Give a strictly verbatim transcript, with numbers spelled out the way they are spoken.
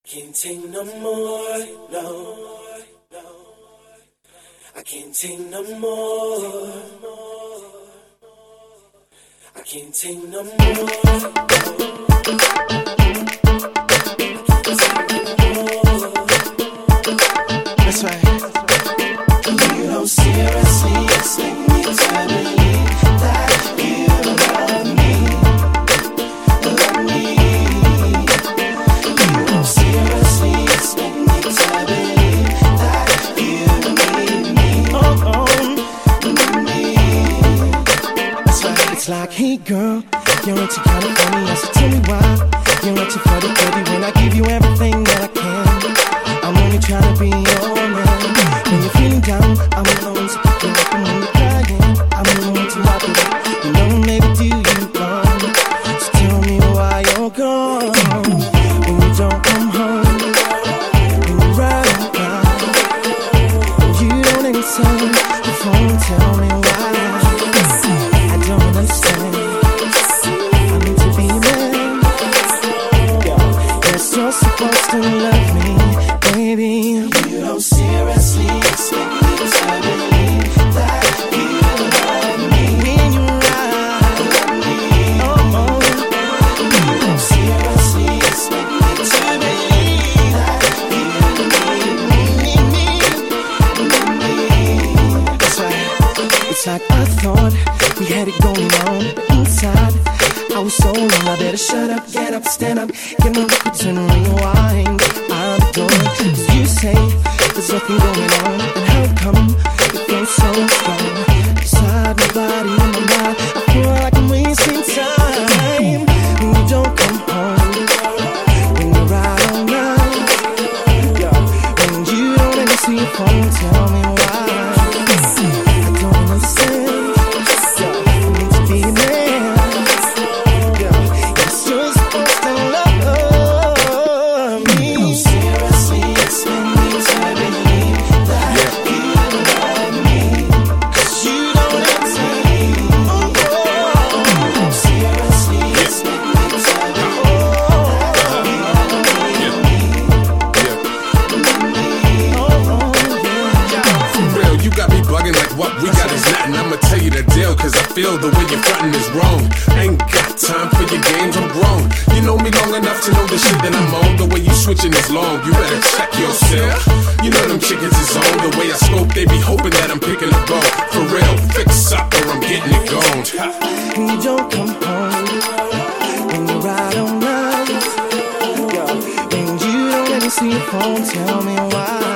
Can't take no more, no, no. I can't take no more. I can't take no more. That's right. You don't seriously expect me to believe that you love me, love me. You don't seriously expect me to believe that you need me, oh, oh, need me. That's right. It's like, hey girl, you're acting kind of funny. I said, tell me why you're acting funny, baby, when I give you everything that I can. I'm only trying to be your man. When you're feeling down, I'm alone to pick you up. And when you're crying, I'm alone to wipe it up. You know, maybe do you wrong. So tell me why you're gone. When you don't come home, when you're right around, when you don't answer the phone, tell me why. I don't understand. I need to be a man. Yes, you're supposed to love me, baby. You don't seriously expect me to believe that you love me when you're right. Love me, oh, oh. You don't seriously expect me to believe that you need me, need me. That's right. It's like I thought we had it going on, but inside I was so alone. I better shut up, get up, stand up, get my record, turn and rewind. I'm done. Cause you say there's nothing going on, and how come it feels so strong? Inside my body and my mind, I feel like I'm wasting time. When you don't come home, when you're out all night, when you don't answer your phone, tell me why. I don't understand. I need to be a man. Yes, you're supposed to love me. You seriously expect me to believe that you love me, 'cause you don't answer me. Oh, oh. You seriously expect me to believe that you love me. Oh, oh, yeah. For real, you got me bugging like what we got is nothing. I'ma tell you the deal, cause I feel the way you're frontin' is wrong. I ain't got time for your games, I'm grown. You know me long enough to know the shit that I'm on. The way you switching is long, you better check yourself. You know them chickens is on. The way I scope, they be hoping that I'm picking a bone. For real, fix up or I'm getting it gone. When you don't come home, when you're out all night, when you don't let me see your phone, tell me why.